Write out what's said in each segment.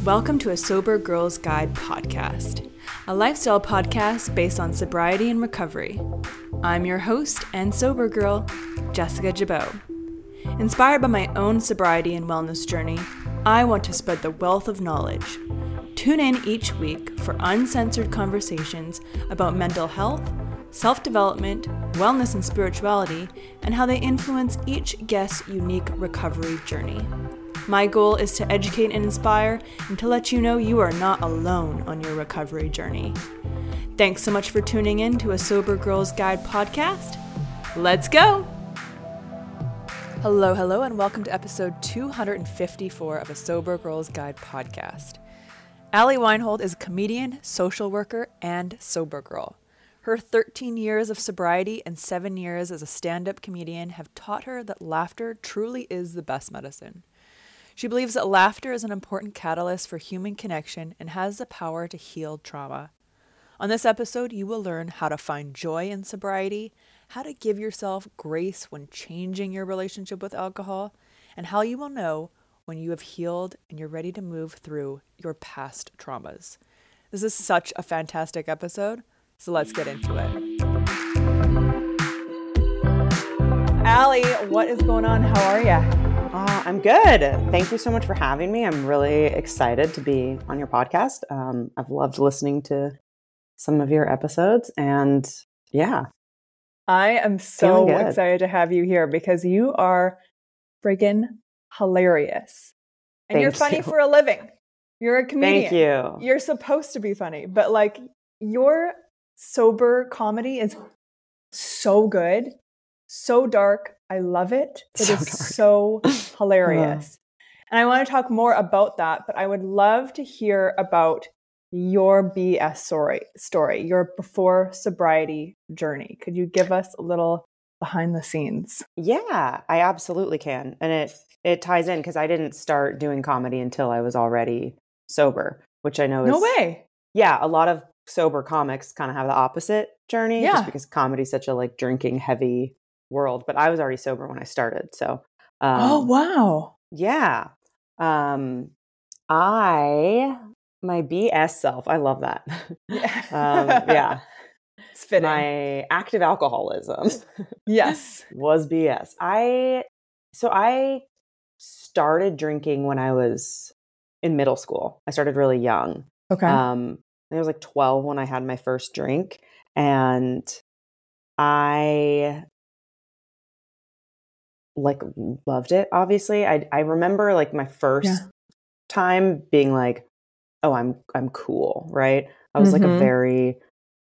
Welcome to a Sober Girls Guide podcast, a lifestyle podcast based on sobriety and recovery. I'm your host and sober girl, Jessica Jabot. Inspired by my own sobriety and wellness journey, I want to spread the wealth of knowledge. Tune in each week for uncensored conversations about mental health, self-development, wellness and spirituality, and how they influence each guest's unique recovery journey. My goal is to educate and inspire and to let you know you are not alone on your recovery journey. Thanks so much for tuning in to a Sober Girls Guide podcast. Let's go! Hello, and welcome to episode 254 of a Sober Girls Guide podcast. Allie Weinhold is a comedian, social worker, and sober girl. Her 13 years of sobriety and 7 years as a stand-up comedian have taught her that laughter truly is the best medicine. She believes that laughter is an important catalyst for human connection and has the power to heal trauma. On this episode, you will learn how to find joy in sobriety, how to give yourself grace when changing your relationship with alcohol, and how you will know when you have healed and you're ready to move through your past traumas. This is such a fantastic episode, so let's get into it. Allie, what is going on? How are you? I'm good. Thank you so much for having me. I'm really excited to be on your podcast. I've loved listening to some of your episodes, and yeah. I am so excited to have you here because you are friggin' hilarious. And you're funny for a living. You're a comedian. Thank you. You're supposed to be funny, but like your sober comedy is so good, so dark. I love it. It is so hilarious. And I want to talk more about that, but I would love to hear about your BS story, your before sobriety journey. Could you give us a little behind the scenes? Yeah, I absolutely can. And it ties in because I didn't start doing comedy until I was already sober, which I know is... No way. Yeah, a lot of sober comics kind of have the opposite journey just because comedy is such a like drinking heavy world, but I was already sober when I started. So, oh, wow. Yeah. My BS self, I love that. Yeah. It's fitting. My active alcoholism. Yes. Was BS. I started drinking when I was in middle school. I started really young. Okay. I was like 12 when I had my first drink, and I like loved it. Obviously, I remember like my first time being like, "Oh, I'm cool," right? I was like a very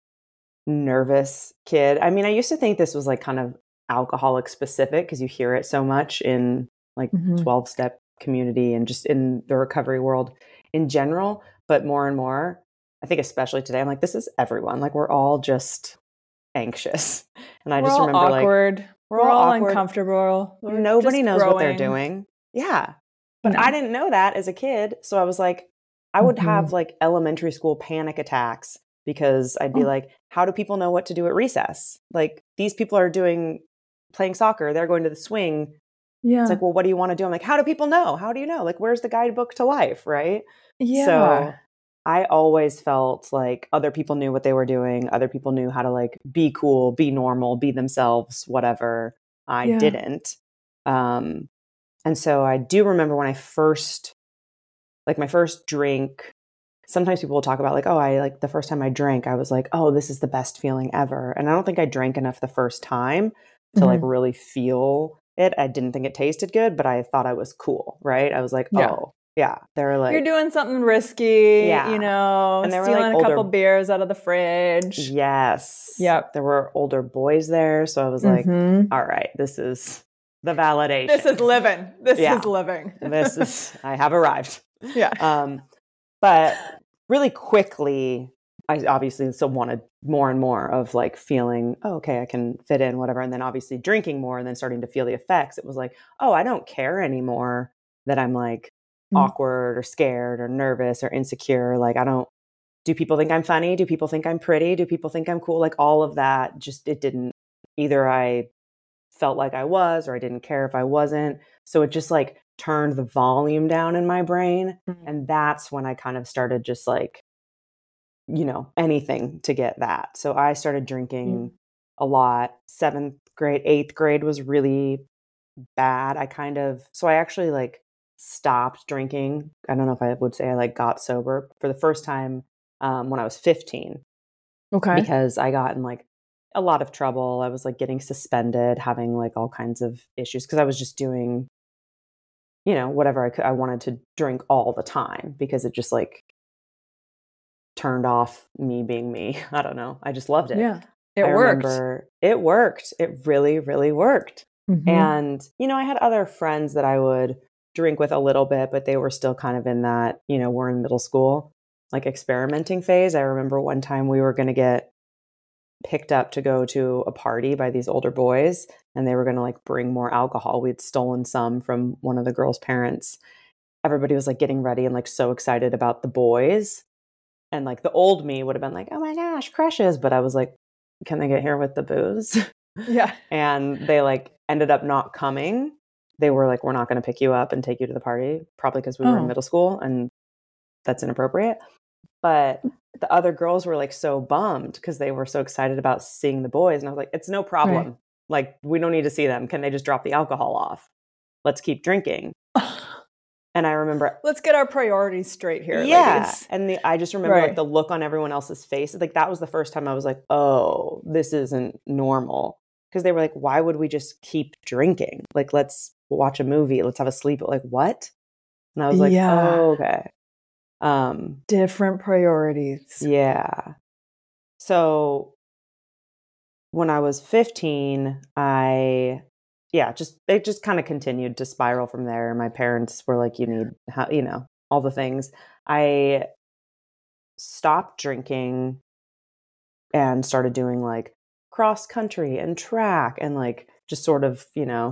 nervous kid. I mean, I used to think this was like kind of alcoholic specific because you hear it so much in like 12-step community and just in the recovery world in general. But more and more, I think especially today, I'm like, this is everyone. Like we're all just anxious. And I just remember awkward. Like we're all uncomfortable. Nobody knows what they're doing. Yeah. But I didn't know that as a kid. So I was like, I would have like elementary school panic attacks because I'd be like, how do people know what to do at recess? Like these people are playing soccer. They're going to the swing. Yeah. It's like, well, what do you want to do? I'm like, how do people know? How do you know? Like, where's the guidebook to life? Right. Yeah. So I always felt like other people knew what they were doing. Other people knew how to like be cool, be normal, be themselves, whatever. I didn't. And so I do remember when I first, like my first drink, sometimes people will talk about like, oh, I like the first time I drank, I was like, oh, this is the best feeling ever. And I don't think I drank enough the first time to like really feel it. I didn't think it tasted good, but I thought I was cool. Right. I was like, oh. Yeah, they were like, you're doing something risky, you know, and they were stealing like a couple beers out of the fridge. Yes. Yep. There were older boys there. So I was like, all right, this is the validation. This is living. This is living. I have arrived. Yeah. But really quickly, I obviously still wanted more and more of like feeling, oh, okay, I can fit in, whatever. And then obviously drinking more and then starting to feel the effects. It was like, oh, I don't care anymore that I'm like awkward or scared or nervous or insecure. Like, do people think I'm funny? Do people think I'm pretty? Do people think I'm cool? Like all of that, just, it didn't, either I felt like I was, or I didn't care if I wasn't. So it just like turned the volume down in my brain. Mm. And that's when I kind of started just like, anything to get that. So I started drinking a lot. 7th grade, 8th grade was really bad. So I actually like stopped drinking. I don't know if I would say I like got sober for the first time when I was 15. Okay. Because I got in like a lot of trouble. I was like getting suspended, having like all kinds of issues because I was just doing, whatever I could. I wanted to drink all the time because it just like turned off me being me. I don't know. I just loved it. Yeah. It I worked. remember it worked. It really, really worked. Mhm. And, I had other friends that I would drink with a little bit, but they were still kind of in that, we're in middle school, like experimenting phase. I remember one time we were going to get picked up to go to a party by these older boys, and they were going to like bring more alcohol. We'd stolen some from one of the girls' parents. Everybody was like getting ready and like so excited about the boys. And like the old me would have been like, oh my gosh, crushes. But I was like, can they get here with the booze? Yeah. And they like ended up not coming. They were like, we're not going to pick you up and take you to the party, probably because we were in middle school and that's inappropriate. But the other girls were like so bummed because they were so excited about seeing the boys. And I was like, it's no problem. Right. Like, we don't need to see them. Can they just drop the alcohol off? Let's keep drinking. And I remember, let's get our priorities straight here. Yeah. Ladies. And I just remember like the look on everyone else's face. Like that was the first time I was like, oh, this isn't normal. Because they were like, why would we just keep drinking? Like, let's watch a movie. Let's have a sleep. Like, what? And I was like, oh, okay. Different priorities. Yeah. So when I was 15, it just kind of continued to spiral from there. My parents were like, you need, all the things. I stopped drinking and started doing like cross country and track and like just sort of,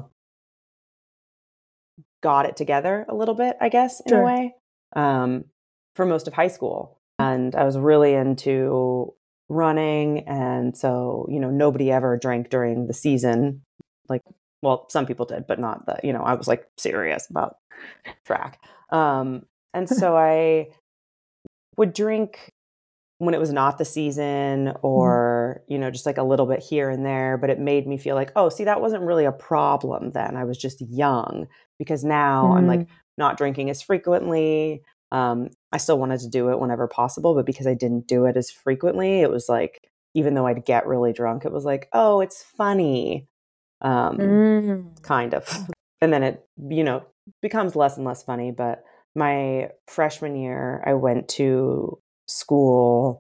got it together a little bit, I guess, in a way, for most of high school. And I was really into running. And so, nobody ever drank during the season. Like, well, some people did, but not I was like serious about track. And so I would drink when it was not the season or, just like a little bit here and there, but it made me feel like, oh, see, that wasn't really a problem then. I was just young because now I'm like not drinking as frequently. I still wanted to do it whenever possible, but because I didn't do it as frequently, it was like, even though I'd get really drunk, it was like, oh, it's funny. Kind of. And then it, becomes less and less funny. But my freshman year, I went to school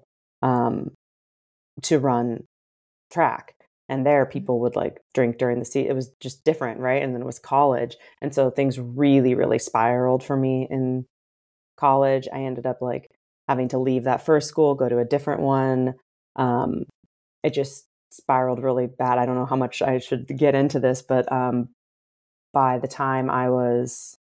to run track. And there people would like drink during the season. It was just different, right? And then it was college. And so things really, really spiraled for me in college. I ended up like having to leave that first school, go to a different one. It just spiraled really bad. I don't know how much I should get into this, but by the time I was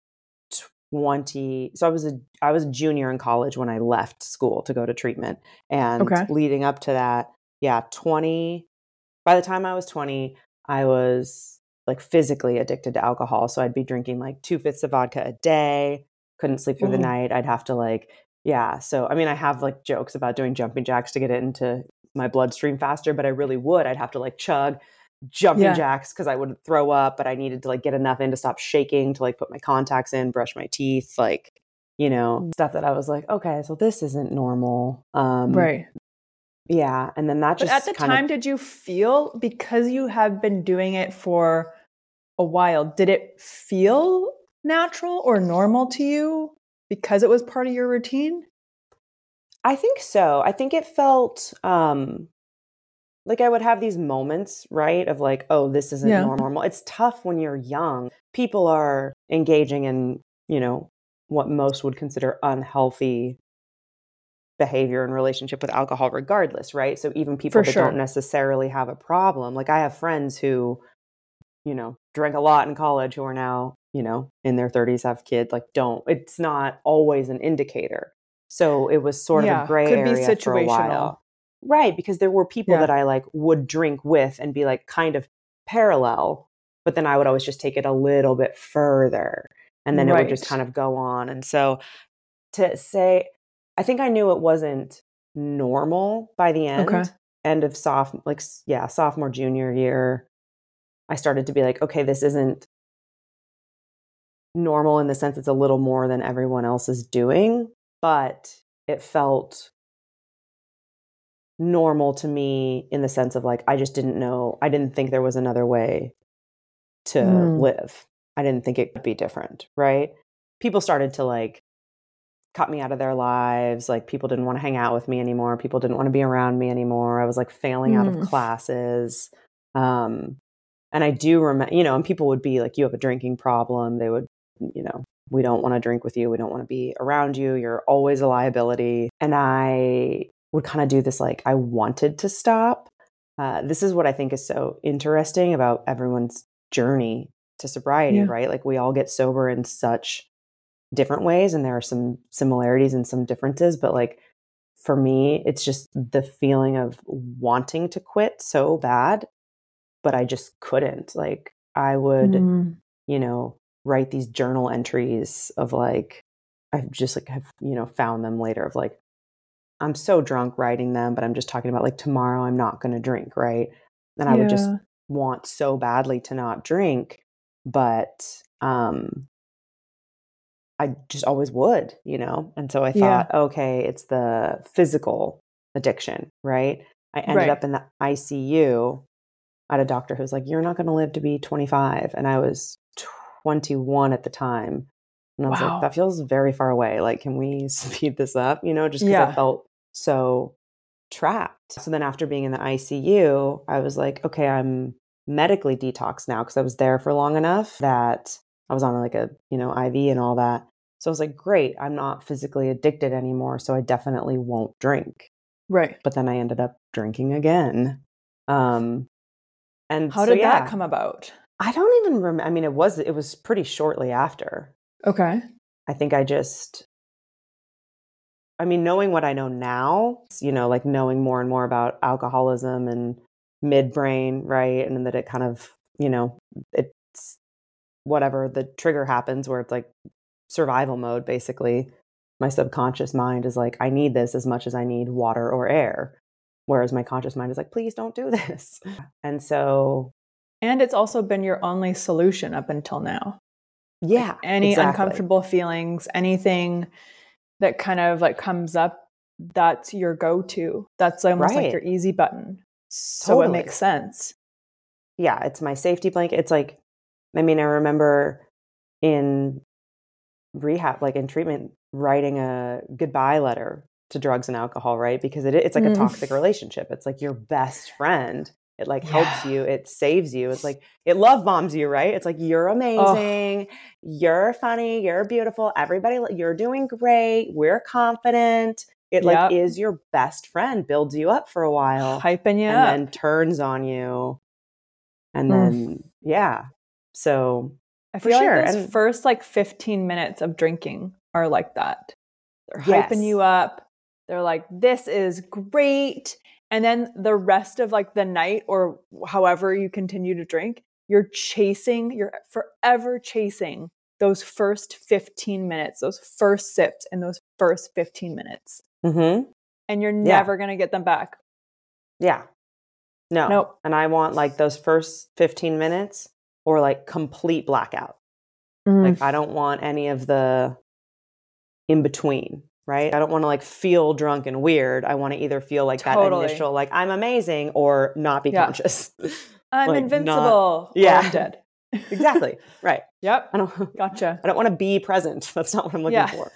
20, so I was a junior in college when I left school to go to treatment. And leading up to that, 20, by the time I was 20, I was like physically addicted to alcohol. So I'd be drinking like 2 fifths of vodka a day, couldn't sleep through the night. I'd have to like, so, I mean, I have like jokes about doing jumping jacks to get it into my bloodstream faster, but I really would. I'd have to like chug jumping jacks because I would throw up, but I needed to like get enough in to stop shaking, to like put my contacts in, brush my teeth, like, stuff that I was like, okay, so this isn't normal. Right. Yeah. And then that just at the time, did you feel, because you have been doing it for a while, did it feel natural or normal to you because it was part of your routine? I think so. I think it felt like I would have these moments, right, of like, oh, this isn't normal. It's tough when you're young. People are engaging in, what most would consider unhealthy behavior in relationship with alcohol regardless, right? So even people that don't necessarily have a problem, like I have friends who, drank a lot in college who are now, in their 30s, have kids, like it's not always an indicator. So it was sort of a gray area for a while. Right, because there were people that I like would drink with and be like kind of parallel, but then I would always just take it a little bit further. And then it would just Right. kind of go on. And so to say, I think I knew it wasn't normal by the Okay. end of sophomore, junior year. I started to be like, okay, this isn't normal in the sense it's a little more than everyone else is doing, but it felt normal to me in the sense of like, I just didn't know, I didn't think there was another way to live. I didn't think it could be different, right? People started to like cut me out of their lives. Like people didn't want to hang out with me anymore. People didn't want to be around me anymore. I was like failing out of classes. And I do remember, and people would be like, you have a drinking problem. They would, we don't want to drink with you. We don't want to be around you. You're always a liability. And I would kind of do this, like, I wanted to stop. This is what I think is so interesting about everyone's journey to sobriety, right? Like we all get sober in such different ways, and there are some similarities and some differences, but like for me, it's just the feeling of wanting to quit so bad, but I just couldn't. Like I would, write these journal entries of like, I've just like have, found them later of like, I'm so drunk writing them, but I'm just talking about like tomorrow I'm not going to drink, right? And I would just want so badly to not drink, but I just always would, And so I thought, okay, it's the physical addiction, right? I ended up in the ICU. I had a doctor who was like, you're not going to live to be 25. And I was 21 at the time. And I was like, that feels very far away. Like, can we speed this up? Just because I felt so trapped. So then after being in the ICU, I was like, okay, I'm medically detoxed now because I was there for long enough that I was on like a, IV and all that. So I was like, great, I'm not physically addicted anymore. So I definitely won't drink. Right. But then I ended up drinking again. And how did that come about? I don't even remember. I mean, it was pretty shortly after. Okay. I think knowing what I know now, like knowing more and more about alcoholism and midbrain, right? And then that it kind of, it's whatever the trigger happens where it's like survival mode, basically. My subconscious mind is like, I need this as much as I need water or air. Whereas my conscious mind is like, please don't do this. And so. And it's also been your only solution up until now. Yeah. Like any uncomfortable feelings, anything that kind of like comes up, that's your go-to. That's almost like your easy button. So It makes sense. Yeah. It's my safety blanket. It's like, I remember in rehab, like in treatment, writing a goodbye letter to drugs and alcohol, right? Because it's like a toxic relationship. It's like your best friend. It like helps you. It saves you. It's like, it love bombs you, right? It's like, you're amazing. You're funny. You're beautiful. Everybody, you're doing great. We're confident. It like is your best friend, builds you up for a while. Hyping you and up. then turns on you. And then, So I feel like those first like 15 minutes of drinking are like that. They're hyping you up. They're like, this is great. And then the rest of like the night or however you continue to drink, you're forever chasing those first 15 minutes, those first sips and those first 15 minutes. Mm-hmm. And you're never going to get them back. Yeah. No. Nope. And I want like those first 15 minutes or like complete blackout. Like I don't want any of the in between, right? I don't want to like feel drunk and weird. I want to either feel like that initial, like I'm amazing, or not be conscious. I'm like, invincible. Or I'm dead. Exactly. Right. Yep. Gotcha. I don't want to be present. That's not what I'm looking for.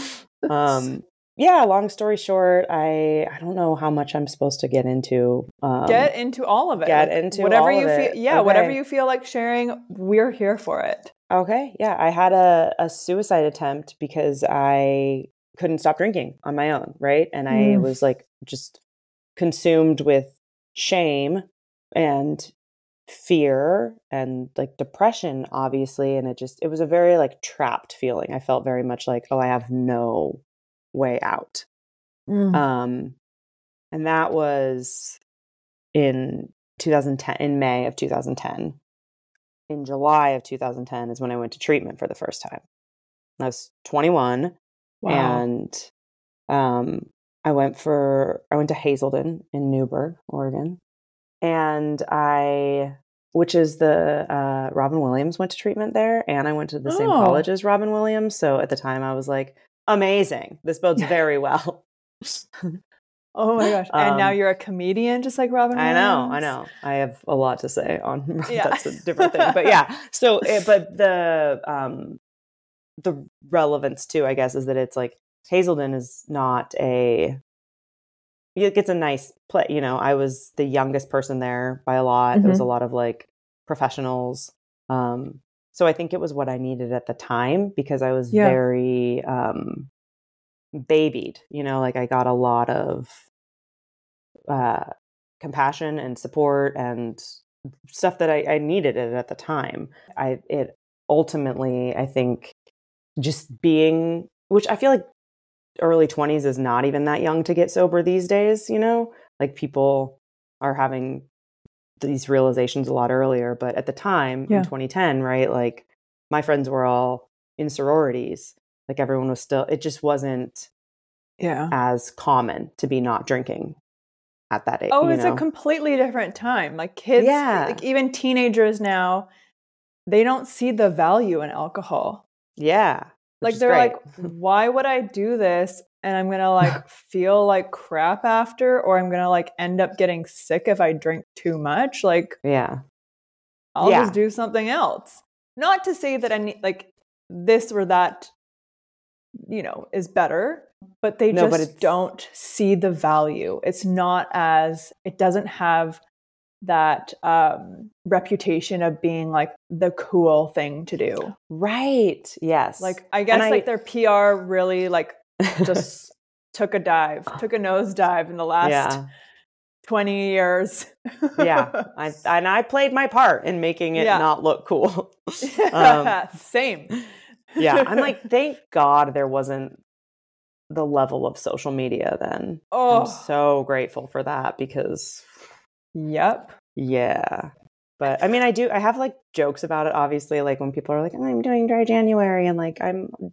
Long story short, I don't know how much I'm supposed to get into. Get into all of it. Get into whatever you feel. Yeah, whatever you feel like sharing, we're here for it. Okay. Yeah. I had a suicide attempt because I couldn't stop drinking on my own. Right. And I was like just consumed with shame and fear and like depression, obviously. And it was a very like trapped feeling. I felt very much like, oh, I have no way out. And that was in 2010, in May of 2010. In July of 2010 is when I went to treatment for the first time. I was 21. Wow. And I went to Hazelden in Newberg, Oregon. And which is the Robin Williams went to treatment there, and I went to the same college as Robin Williams. So at the time I was like, amazing. This bodes very well. Oh my gosh. And now you're a comedian just like Robin Williams? I know. I have a lot to say on that's a different thing. But yeah. So but the relevance too, I guess, is that it's like Hazelden is not it's a nice play. You know, I was the youngest person there by a lot. Mm-hmm. There was a lot of like professionals. So I think it was what I needed at the time because I was very babied, you know, like I got a lot of compassion and support and stuff that I needed it at the time. It ultimately, I think, just being, which I feel like early 20s is not even that young to get sober these days, you know? Like people are having these realizations a lot earlier, but at the time in 2010, right? Like my friends were all in sororities. Like everyone was still, it just wasn't as common to be not drinking at that age. Oh, it's a completely different time. Like kids, like even teenagers now, they don't see the value in alcohol. Yeah. Like they're like, why would I do this? And I'm going to like feel like crap after, or I'm going to like end up getting sick if I drink too much. Like, I'll just do something else. Not to say that I need like this or that, you know, is better, but they don't see the value. It's not it doesn't have that reputation of being like the cool thing to do. Right. Yes. Like, I guess like their PR really like just took a nosedive in the last 20 years. I played my part in making it not look cool. Same. I'm like, thank God there wasn't the level of social media then. I'm so grateful for that because but I mean, I have like jokes about it, obviously, like when people are like, oh, I'm doing dry January and like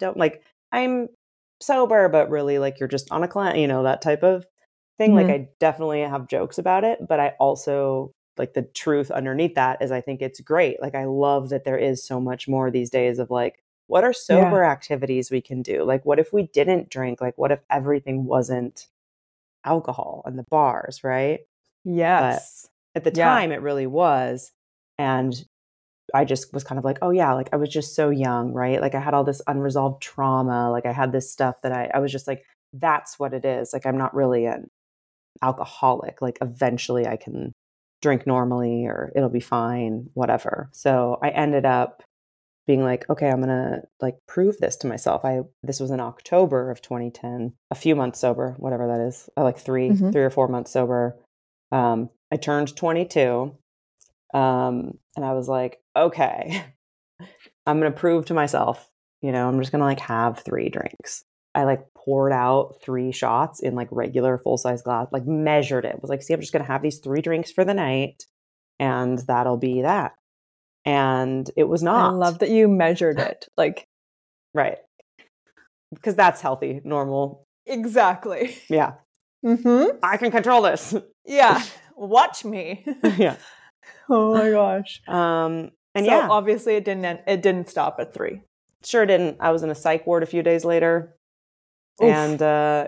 I'm sober, but really like you're just on a cleanse, you know, that type of thing. Like I definitely have jokes about it, but I also like the truth underneath that is I think it's great. Like I love that there is so much more these days of like, what are sober activities we can do? Like what if we didn't drink? Like what if everything wasn't alcohol and the bars, right? Yes. But at the time it really was. And I just was kind of like, oh yeah, like I was just so young, right? Like I had all this unresolved trauma. Like I had this stuff that I was just like, that's what it is. Like I'm not really an alcoholic. Like eventually I can drink normally or it'll be fine, whatever. So I ended up being like, okay, I'm going to like prove this to myself. This was in October of 2010, a few months sober, whatever that is. Like 3 or 4 months sober. I turned 22. And I was like, okay, I'm going to prove to myself, you know, I'm just going to like have 3 drinks. I like poured out 3 shots in like regular full-size glass, like measured it. Was like, see, I'm just going to have these 3 drinks for the night and that'll be that. And it was not. I love that you measured it. Like, right. Because that's healthy, normal. Exactly. Yeah. I can control this. Yeah. Watch me. Yeah. Oh my gosh. And so obviously it didn't stop at 3. Sure didn't. I was in a psych ward a few days later. Oof. And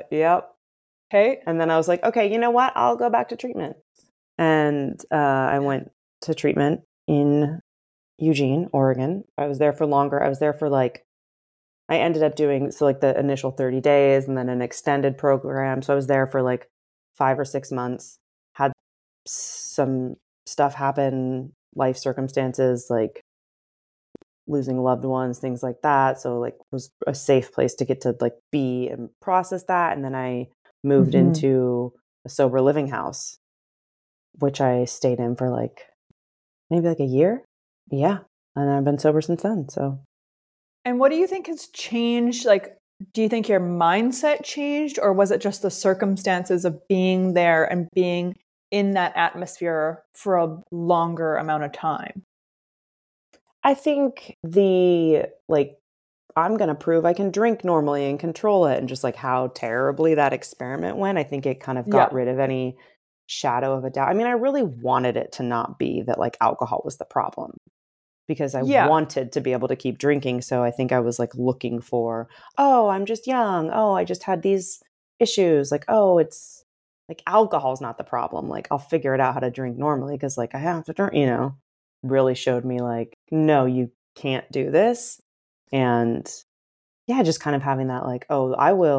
Okay. And then I was like, okay, you know what? I'll go back to treatment. And I went to treatment in Eugene, Oregon. I was there for longer. I was there for like, I ended up doing like the initial 30 days and then an extended program. So I was there for like 5 or 6 months. Had some stuff happen, life circumstances like losing loved ones, things like that. So like was a safe place to get to like be and process that. And then I moved into a sober living house, which I stayed in for like maybe like a year. Yeah. And I've been sober since then. So. And what do you think has changed? Like, do you think your mindset changed, or was it just the circumstances of being there and being in that atmosphere for a longer amount of time? I think the like I'm going to prove I can drink normally and control it. And just like how terribly that experiment went, I think it kind of got rid of any shadow of a doubt. I mean, I really wanted it to not be that like alcohol was the problem, because I wanted to be able to keep drinking. So I think I was like looking for, oh, I'm just young. Oh, I just had these issues. Like, oh, it's like alcohol's not the problem. Like, I'll figure it out how to drink normally because like I have to drink, really showed me like, no, you can't do this. And yeah, just kind of having that like, oh,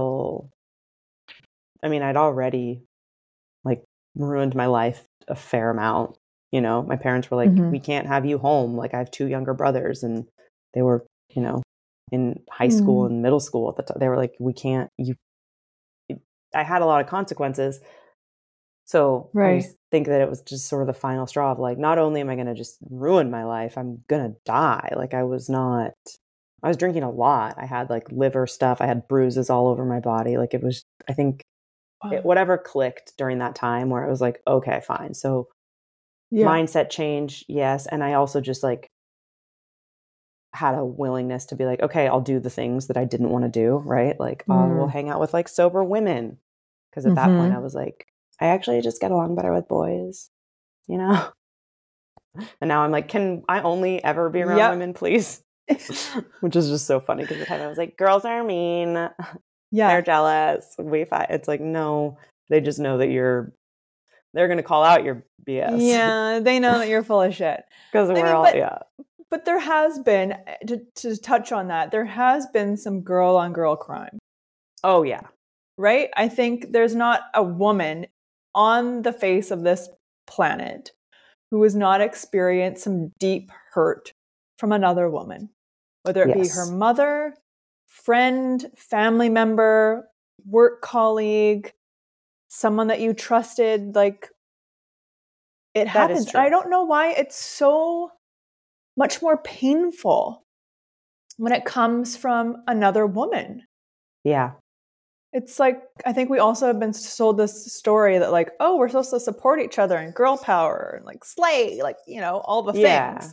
I'd already like ruined my life a fair amount. My parents were like, we can't have you home. Like I have 2 younger brothers and they were, in high school and middle school at the time. They were like, we can't, I had a lot of consequences. So I just think that it was just sort of the final straw of like, not only am I going to just ruin my life, I'm going to die. Like I was drinking a lot. I had like liver stuff. I had bruises all over my body. Like it was, I think whatever clicked during that time where it was like, okay, fine. So mindset change. Yes. And I also just like had a willingness to be like, okay, I'll do the things that I didn't want to do. Right. Like I will hang out with like sober women. Cause at that point I was like, I actually just get along better with boys, And now I'm like, can I only ever be around women, please? Which is just so funny because the time I was like, girls are mean. They're jealous. We fight. It's like, no, they just know that they're going to call out your BS. Yeah. They know that you're full of shit. Because But there has been, to touch on that, there has been some girl on girl crime. Oh yeah. Right? I think there's not a woman on the face of this planet who has not experienced some deep hurt from another woman, whether it be her mother, friend, family member, work colleague, someone that you trusted. Like, it happens. I don't know why it's so much more painful when it comes from another woman. Yeah. It's like, I think we also have been sold this story that like, oh, we're supposed to support each other and girl power and like slay, like, all the things.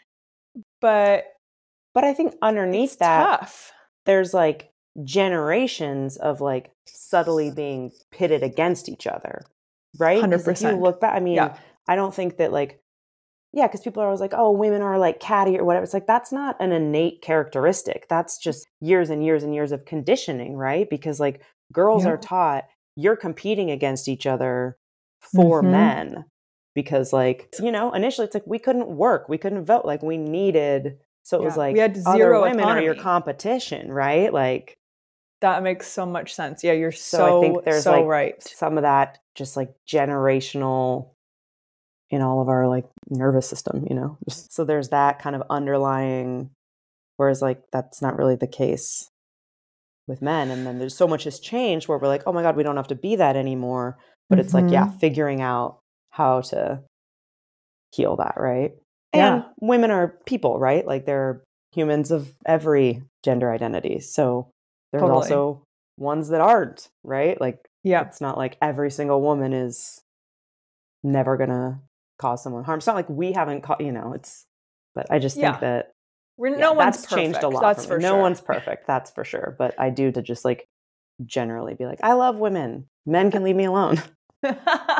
But I think underneath that, there's like generations of like subtly being pitted against each other. Right? 100%. If you look back, I don't think that like, because people are always like, oh, women are like catty or whatever. It's like, that's not an innate characteristic. That's just years and years and years of conditioning, right? Because like girls are taught you're competing against each other for men because like, initially it's like we couldn't work. We couldn't vote. Like we needed, so it was like we had other zero women autonomy. are your competition, right? Like that makes so much sense. Yeah, you're so I think there's like right. Some of that just like generational in all of our like nervous system, so there's that kind of underlying, whereas like that's not really the case with men. And then there's so much has changed where we're like, oh my God, we don't have to be that anymore. But it's like, figuring out how to heal that, right? And women are people, right? Like they're humans of every gender identity. So there's also ones that aren't, right? Like it's not like every single woman is never gonna cause someone harm. It's not like we haven't caught, but I just think that no one's that's perfect. changed a lot. That's for no one's perfect. That's for sure. But I do to just like generally be like, I love women. Men can leave me alone. But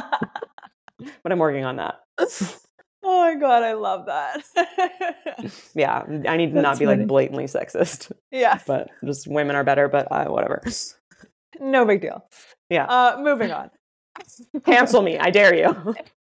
I'm working on that. Oh my God, I love that. Yeah, I need to not be like blatantly sexist. Yeah. But just women are better, but whatever. No big deal. Yeah. Moving on. Cancel me. I dare you.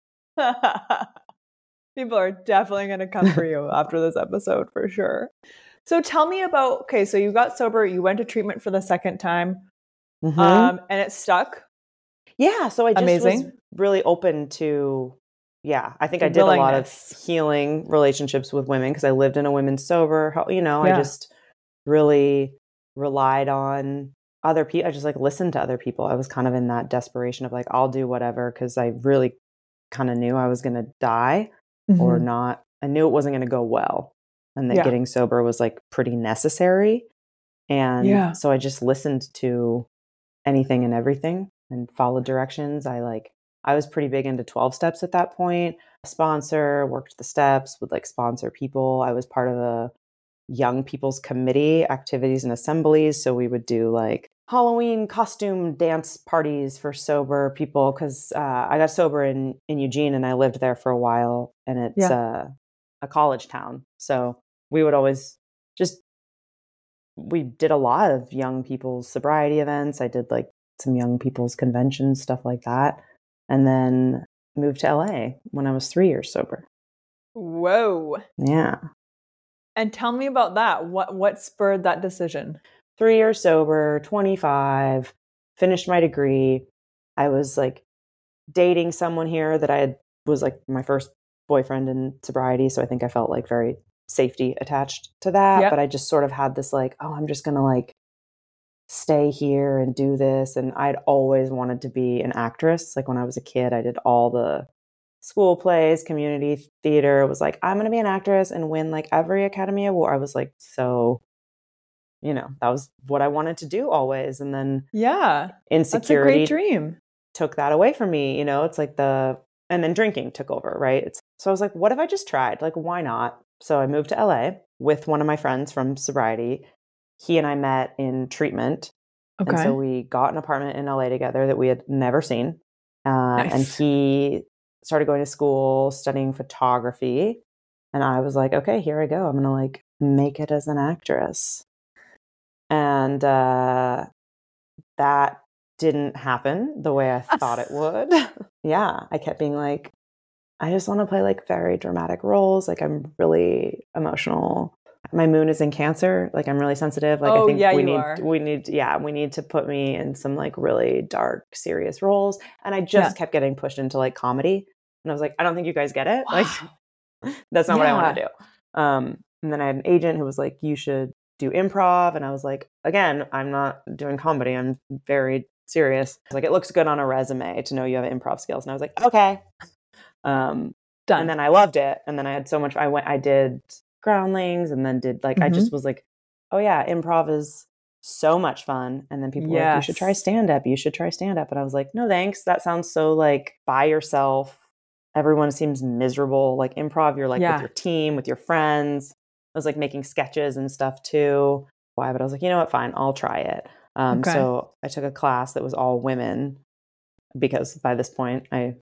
People are definitely going to come for you after this episode for sure. So tell me about, so you got sober, you went to treatment for the second time, and it stuck. Yeah. So I just was really open to, I think I did a lot of healing relationships with women because I lived in a women's sober, I just really relied on other people. I just like listened to other people. I was kind of in that desperation of like, I'll do whatever. Cause I really kind of knew I was going to die or not. I knew it wasn't going to go well and that getting sober was like pretty necessary. And so I just listened to anything and everything and followed directions. I was pretty big into 12 steps at that point. Sponsor, worked the steps, would like sponsor people. I was part of a young people's committee activities and assemblies. So we would do like Halloween costume dance parties for sober people because I got sober in Eugene and I lived there for a while, and it's a college town. So we would always we did a lot of young people's sobriety events. I did like some young people's conventions, stuff like that. And then moved to LA when I was 3 years sober. Whoa. Yeah. And tell me about that. What spurred that decision? 3 years sober, 25, finished my degree. I was like dating someone here that was like my first boyfriend in sobriety. So I think I felt like very safety attached to that. Yep. But I just sort of had this like, oh, I'm just going to like stay here and do this. And I'd always wanted to be an actress. Like when I was a kid, I did all the school plays, community theater. It was like, I'm going to be an actress and win like every Academy Award. I was like, so, that was what I wanted to do always. And then insecurity, that's a great dream, took that away from me. It's like and then drinking took over, right? So I was like, what if I just tried? Like, why not? So I moved to LA with one of my friends from sobriety. He and I met in treatment. Okay. And so we got an apartment in LA together that we had never seen. Nice. And he started going to school, studying photography. And I was like, okay, here I go. I'm going to like make it as an actress. And that didn't happen the way I thought it would. Yeah. I kept being like, I just want to play like very dramatic roles. Like I'm really emotional. My moon is in Cancer. Like I'm really sensitive. Like I think we need to put me in some like really dark, serious roles. And I just kept getting pushed into like comedy. And I was like, I don't think you guys get it. Wow. Like that's not what I want to do. And then I had an agent who was like, you should do improv. And I was like, again, I'm not doing comedy. I'm very serious. Like it looks good on a resume to know you have improv skills. And I was like, okay. Done. And then I loved it. And then I had so much, I did Groundlings and then did like, I just was like, oh yeah, improv is so much fun. And then people were like, you should try stand-up. You should try stand-up. And I was like, no, thanks. That sounds so like by yourself. Everyone seems miserable. Like improv, you're like with your team, with your friends. I was like making sketches and stuff too. Why? But I was like, you know what? Fine. I'll try it. So I took a class that was all women because by this point I,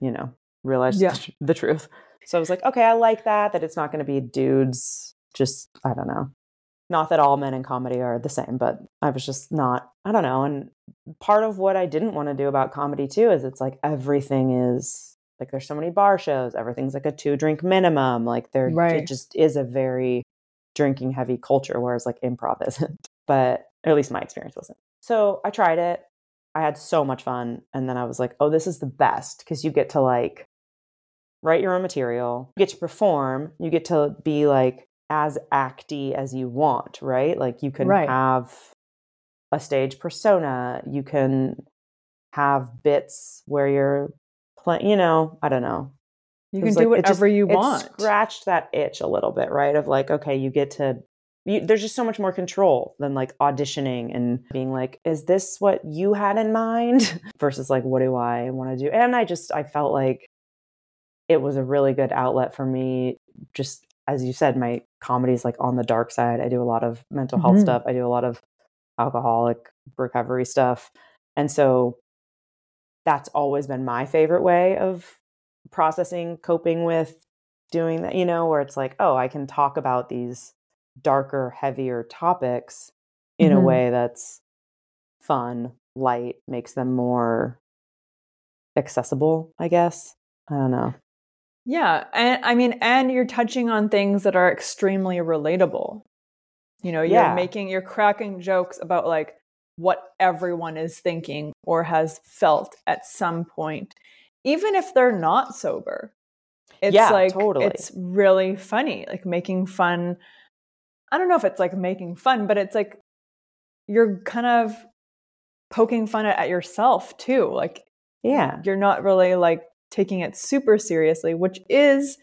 realized the truth. So I was like, okay, I like that it's not going to be dudes. Just, I don't know. Not that all men in comedy are the same, but I was just not, I don't know. And part of what I didn't want to do about comedy too is it's like everything is like, there's so many bar shows. Everything's like a 2-drink minimum. Like it just is a very drinking heavy culture, whereas like improv isn't, but at least my experience wasn't. So I tried it. I had so much fun. And then I was like, oh, this is the best because you get to like write your own material, you get to perform, you get to be like as acty as you want, right? Like you can have a stage persona, you can have bits where you're playing, I don't know. You can do whatever you want. It scratched that itch a little bit, right? Of like, okay, you get to, there's just so much more control than like auditioning and being like, is this what you had in mind? Versus like, what do I want to do? And I felt like it was a really good outlet for me. Just as you said, my comedy is like on the dark side. I do a lot of mental health stuff. I do a lot of alcoholic recovery stuff. And so that's always been my favorite way of processing, coping with, doing that, where it's like, oh, I can talk about these darker, heavier topics in a way that's fun, light, makes them more accessible, I guess. I don't know. Yeah. And I mean, and you're touching on things that are extremely relatable. You're cracking jokes about like what everyone is thinking or has felt at some point, even if they're not sober. It's totally. It's really funny, like making fun. I don't know if it's like making fun, but it's like you're kind of poking fun at yourself too. Like, you're not really like taking it super seriously, which is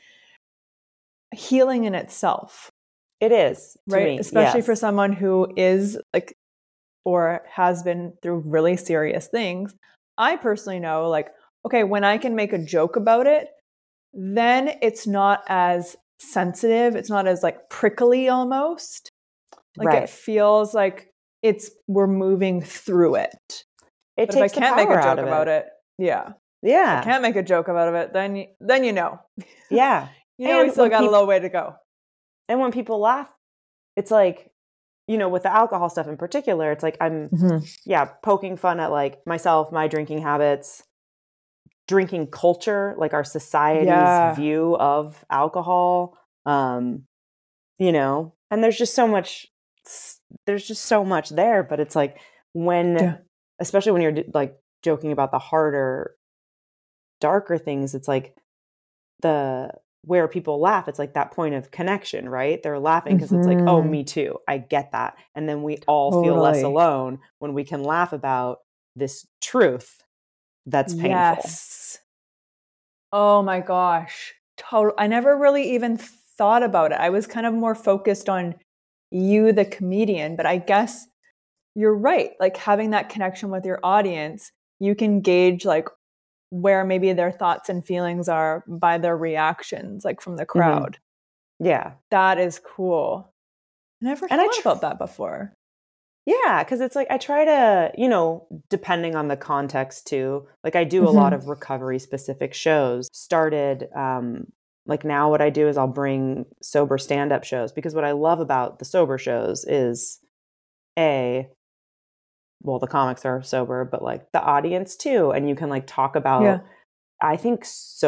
healing in itself. It is, right? Especially for someone who is like, or has been through really serious things. I personally know like, okay, when I can make a joke about it, then it's not as sensitive. It's not as like prickly almost. Like Right. it feels like we're moving through it. It But if I takes the can't make a power out joke of about it, yeah. If I Yeah. can't make a joke about it, then you know. Yeah. You know, we And still when got a little way to go. And when people laugh, it's like, you know, with the alcohol stuff in particular, it's like I'm poking fun at like myself, my drinking habits, drinking culture, like our society's view of alcohol. You know, and there's just so much there, but it's like especially when you're like joking about the harder, darker things, it's like where people laugh, it's like that point of connection, right? They're laughing because it's like, oh, me too. I get that. And then we all feel less alone when we can laugh about this truth that's painful. Yes. Oh my gosh. I never really even thought about it. I was kind of more focused on you, the comedian, but I guess you're right. Like having that connection with your audience, you can gauge like where maybe their thoughts and feelings are by their reactions, like from the crowd. Yeah. That is cool. I never thought about that before. Yeah, because it's like I try to, you know, depending on the context too, like I do a lot of recovery specific shows. Started like now what I do is I'll bring sober stand-up shows, because what I love about the sober shows is the comics are sober, but like the audience too. And you can like talk about, I think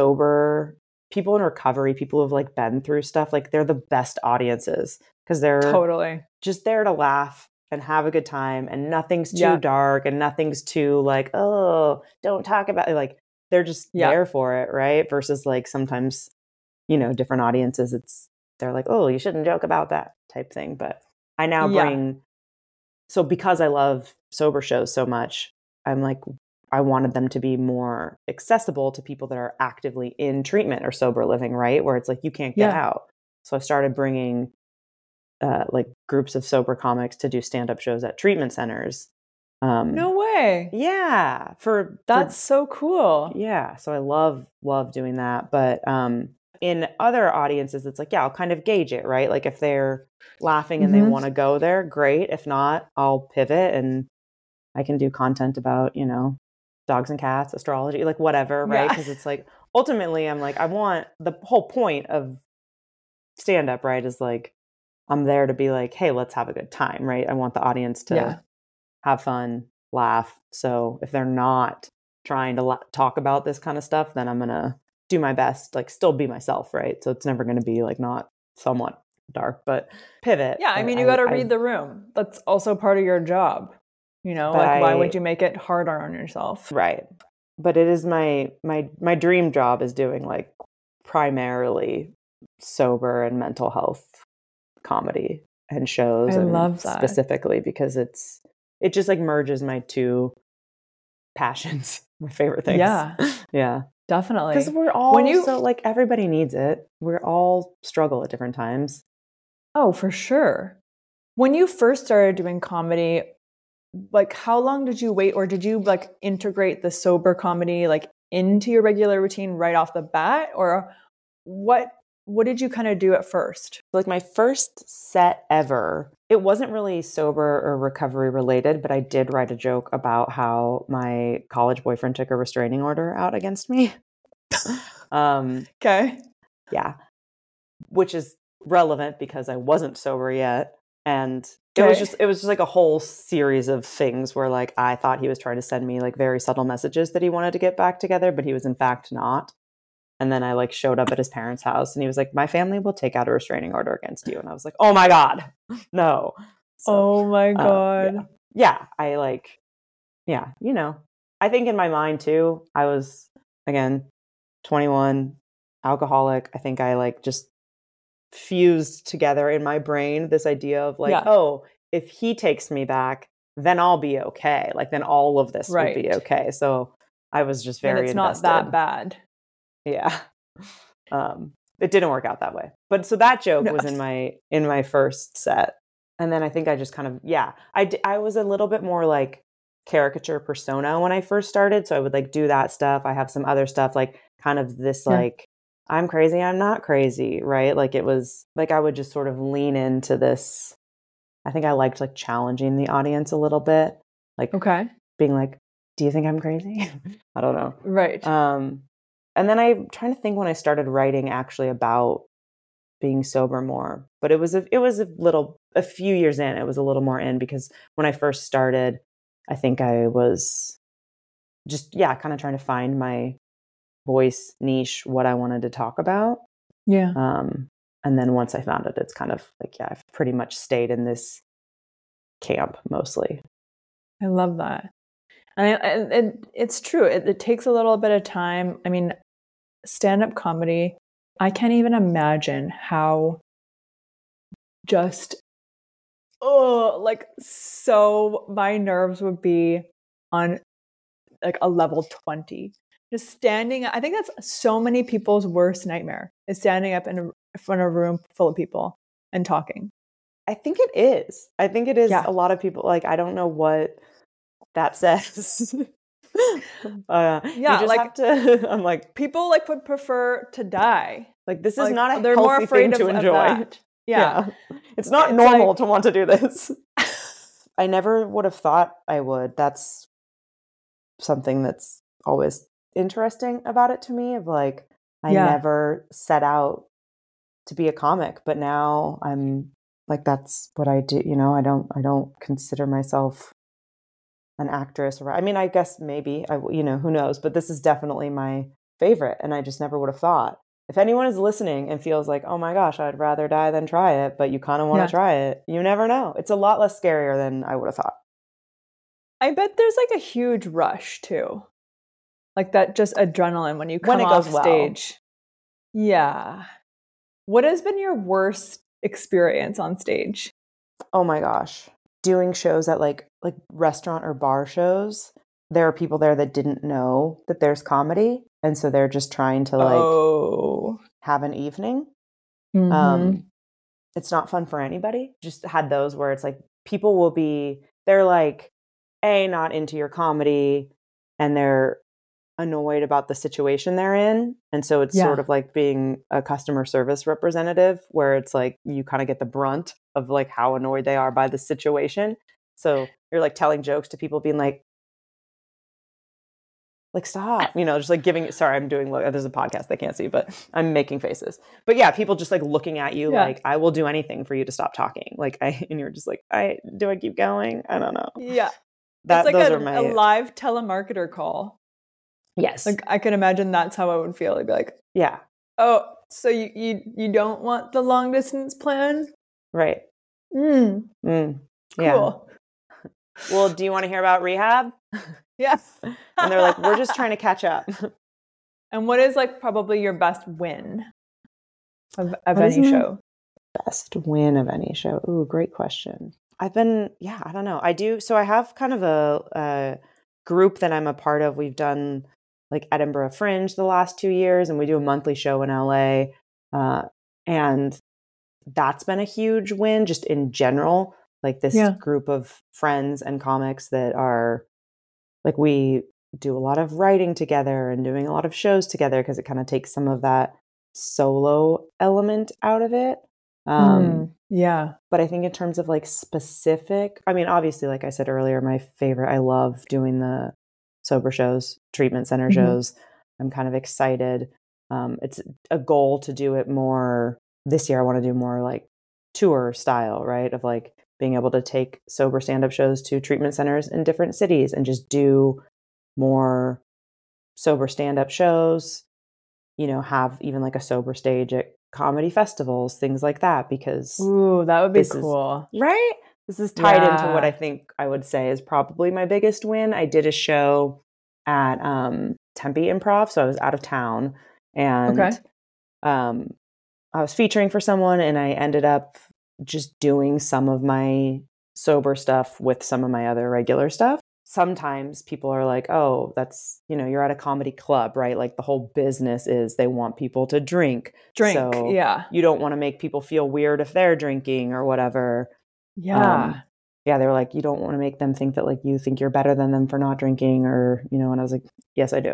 sober people in recovery, people who've like been through stuff, like they're the best audiences because they're just there to laugh and have a good time, and nothing's too dark and nothing's too like, oh, don't talk about it. Like they're just there for it. Right. Versus like sometimes, you know, different audiences, they're like, oh, you shouldn't joke about that type thing. But I now bring, so because I love sober shows so much, I'm like, I wanted them to be more accessible to people that are actively in treatment or sober living, right? Where it's like, you can't get out. So I started bringing like groups of sober comics to do stand-up shows at treatment centers. No way. Yeah. That's so cool. Yeah. So I love doing that. But in other audiences, it's like, I'll kind of gauge it, right? Like if they're laughing and they want to go there, great. If not, I'll pivot and I can do content about, you know, dogs and cats, astrology, like whatever, right? Because it's like, ultimately, I'm like, I want the whole point of stand-up, right, is like, I'm there to be like, hey, let's have a good time, right? I want the audience to have fun, laugh. So if they're not trying to talk about this kind of stuff, then I'm going to do my best, like still be myself, right? So it's never going to be like not somewhat dark, but pivot. Yeah, I mean, you got to read the room. That's also part of your job. You know, like why would you make it harder on yourself? Right. But it is my dream job is doing like primarily sober and mental health comedy and shows. I love that. Specifically because it just like merges my two passions, my favorite things. Yeah. Yeah. Definitely. Because we're all so like everybody needs it. We're all struggle at different times. Oh, for sure. When you first started doing comedy, like how long did you wait, or did you like integrate the sober comedy like into your regular routine right off the bat, or what did you kind of do at first? Like my first set ever, it wasn't really sober or recovery related, but I did write a joke about how my college boyfriend took a restraining order out against me. Okay. Yeah. Which is relevant because I wasn't sober yet. And it was just like a whole series of things where like I thought he was trying to send me like very subtle messages that he wanted to get back together, but he was in fact not. And then I like showed up at his parents' house and he was like, my family will take out a restraining order against you. And I was like, oh my God, no. So, oh my God. Yeah. I like, yeah, you know, I think in my mind too, I was again, 21, alcoholic. I think I like just fused together in my brain this idea of like, oh, if he takes me back, then I'll be okay. Like then all of this will be okay. So I was just very it's invested. Not that bad. Yeah. It didn't work out that way. But so that joke was in my first set. And then I think I just kind of, I was a little bit more like caricature persona when I first started. So I would like do that stuff. I have some other stuff like kind of this like I'm crazy, I'm not crazy, right? Like it was like I would just sort of lean into this. I think I liked like challenging the audience a little bit, like Okay. being like, do you think I'm crazy? I don't know. Right. And then I'm trying to think when I started writing actually about being sober more, but it was a few years in, it was a little more in, because when I first started, I think I was just, yeah, kind of trying to find my voice niche, what I wanted to talk about. Yeah. And then once I found it, it's kind of like, yeah, I've pretty much stayed in this camp mostly. I love that. And it's true. It takes a little bit of time. I mean, stand-up comedy, I can't even imagine how just, like, so my nerves would be on like a level 20. Just standing, I think that's so many people's worst nightmare, is standing up in front of a room full of people and talking. I think it is. I think it is. Yeah. A lot of people, like, I don't know what that says. You just like, have to, I'm like, people like would prefer to die. like, this is Like, not a they're more healthy afraid thing to of enjoy. that. Yeah. It's not It's normal like, to want to do this. I never would have thought I would. That's something that's always interesting about it to me, of like, I yeah. never set out to be a comic, but now I'm like, that's what I do. I don't consider myself an actress, or I mean, I guess maybe who knows, but this is definitely my favorite, and I just never would have thought. If anyone is listening and feels like, oh my gosh, I'd rather die than try it, but you kind of want to try it, you never know. It's a lot less scarier than I would have thought. I bet there's like a huge rush too. Like that just adrenaline when you come When it off goes well. stage. Yeah. What has been your worst experience on stage? Oh my gosh. Doing shows at like restaurant or bar shows, there are people there that didn't know that there's comedy, and so they're just trying to like have an evening. It's not fun for anybody. Just had those where it's like people they're like, not into your comedy, and they're annoyed about the situation they're in. And so it's sort of like being a customer service representative, where it's like you kind of get the brunt of like how annoyed they are by the situation. So you're like telling jokes to people, being like stop, just like sorry, I'm doing, there's a podcast, they can't see, but I'm making faces. But yeah, people just like looking at you like, I will do anything for you to stop talking. And you're just like, I keep going? I don't know. Yeah. It's like a live telemarketer call. Yes. Like I can imagine that's how I would feel. I'd be like, yeah. Oh, so you don't want the long distance plan? Right. Yeah. Cool. Well, do you want to hear about rehab? Yes. And they're like, we're just trying to catch up. And what is like probably your best win of any show? Best win of any show? Ooh, great question. I don't know. So I have kind of a group that I'm a part of. We've done like Edinburgh Fringe the last 2 years, and we do a monthly show in LA. And that's been a huge win just in general. Like this group of friends and comics that are like, we do a lot of writing together and doing a lot of shows together, because it kind of takes some of that solo element out of it. But I think in terms of like specific, I mean, obviously, like I said earlier, my favorite, I love doing the sober shows, treatment center shows. I'm kind of excited. It's a goal to do it more this year. I want to do more like tour style, right? Of like being able to take sober stand-up shows to treatment centers in different cities and just do more sober stand-up shows, have even like a sober stage at comedy festivals, things like that, because that would be cool. Right? This is tied into what I think I would say is probably my biggest win. I did a show at Tempe Improv, so I was out of town, and I was featuring for someone, and I ended up just doing some of my sober stuff with some of my other regular stuff. Sometimes people are like, oh, that's, you're at a comedy club, right? Like the whole business is they want people to drink. So you don't want to make people feel weird if they're drinking or whatever. Yeah, they were like, you don't want to make them think that like you think you're better than them for not drinking, or, and I was like, yes, I do.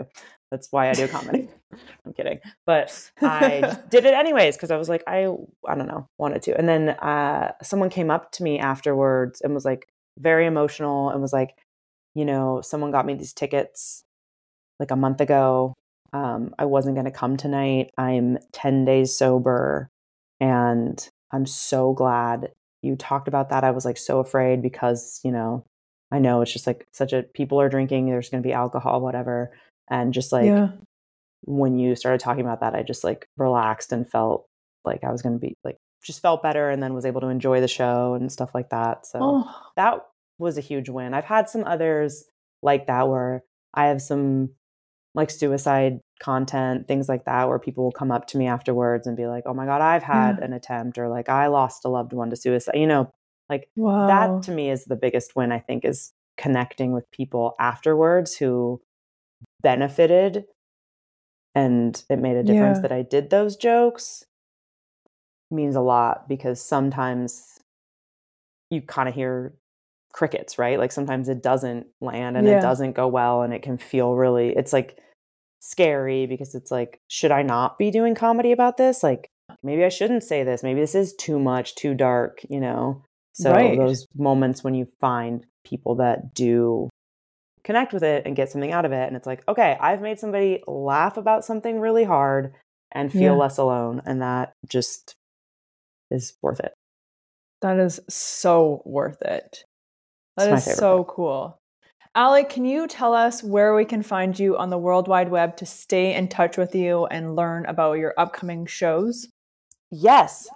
That's why I do comedy. I'm kidding. But I just did it anyways because I was like, I don't know, wanted to. And then someone came up to me afterwards and was like very emotional and was like, someone got me these tickets like a month ago. I wasn't going to come tonight. I'm 10 days sober. And I'm so glad you talked about that. I was like so afraid because, I know it's just like people are drinking, there's going to be alcohol, whatever. And just like when you started talking about that, I just like relaxed and felt like I was going to be like, just felt better, and then was able to enjoy the show and stuff like that. So that was a huge win. I've had some others like that where I have some like suicide content, things like that, where people will come up to me afterwards and be like, oh my God, I've had an attempt, or like I lost a loved one to suicide, like that to me is the biggest win, I think, is connecting with people afterwards who benefited and it made a difference that I did those jokes. Means a lot, because sometimes you kind of hear crickets, right? Like sometimes it doesn't land and it doesn't go well, and it can feel really, it's like scary because it's like, should I not be doing comedy about this? Like maybe I shouldn't say this. Maybe this is too much, too dark, So those moments when you find people that do connect with it and get something out of it, and it's like, okay, I've made somebody laugh about something really hard and feel less alone, and that just is worth it. That is so worth it. That is so cool. Allie, can you tell us where we can find you on the World Wide Web to stay in touch with you and learn about your upcoming shows? Yes.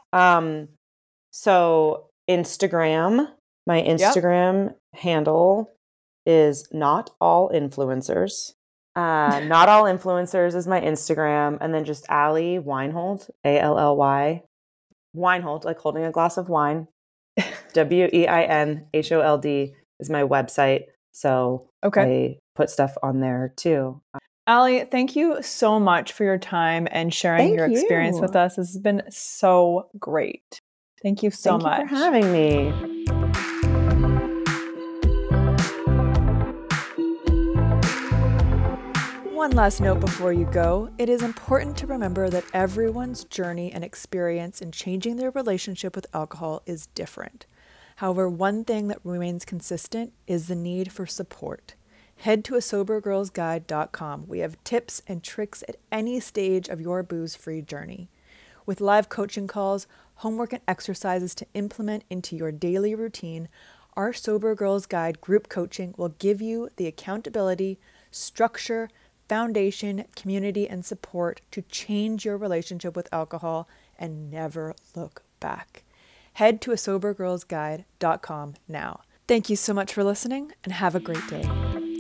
So Instagram, my Instagram handle is Not All Influencers. Not All Influencers is my Instagram. And then just Allie Weinhold,Ally Weinhold, like holding a glass of wine. WEINHOLD is my website. So I put stuff on there too. Allie, thank you so much for your time and sharing your experience with us. This has been so great. Thank you so much. Thank you for having me. One last note before you go. It is important to remember that everyone's journey and experience in changing their relationship with alcohol is different. However, one thing that remains consistent is the need for support. Head to asobergirlsguide.com. We have tips and tricks at any stage of your booze-free journey. With live coaching calls, homework and exercises to implement into your daily routine, our Sober Girls Guide group coaching will give you the accountability, structure, foundation, community, and support to change your relationship with alcohol and never look back. Head to asobergirlsguide.com now. Thank you so much for listening, and have a great day.